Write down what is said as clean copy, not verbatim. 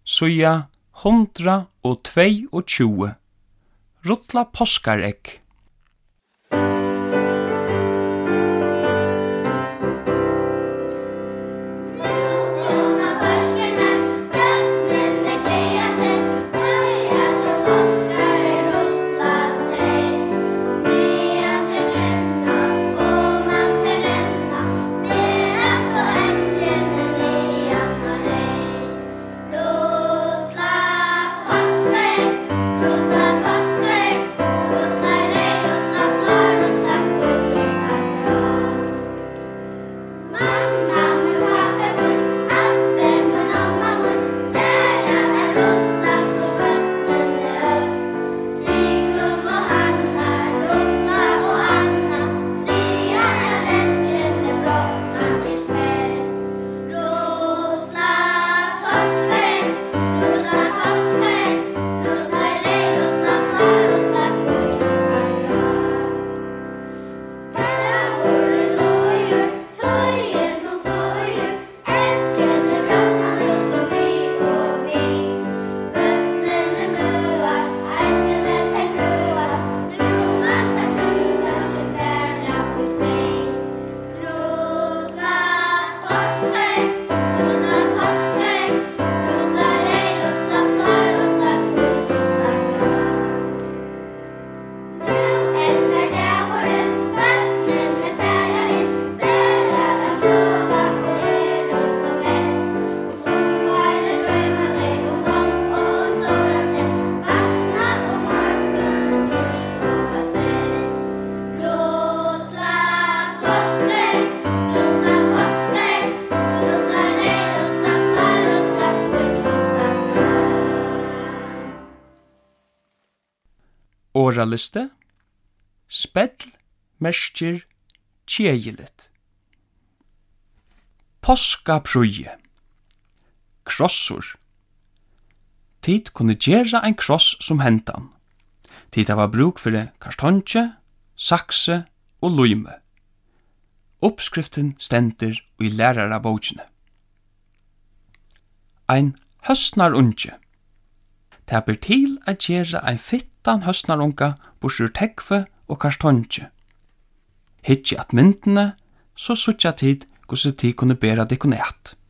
Suja 122. Rulla påskaregg. Oraliste. Spell merkir tjegiligt. Påskaprøye. Krossor. Tid kunne gjera ein kross som hentan. Tid var bruk for kartonje, sakse og luime. Uppskriften stender i lærara bókina. Ein høstnarunge. Det ber til at gjera ein fittan høstnarunga bursur tekve og kartonje. Hitje at myndene, så suttja tid hvordan tid kunne bera dikonert.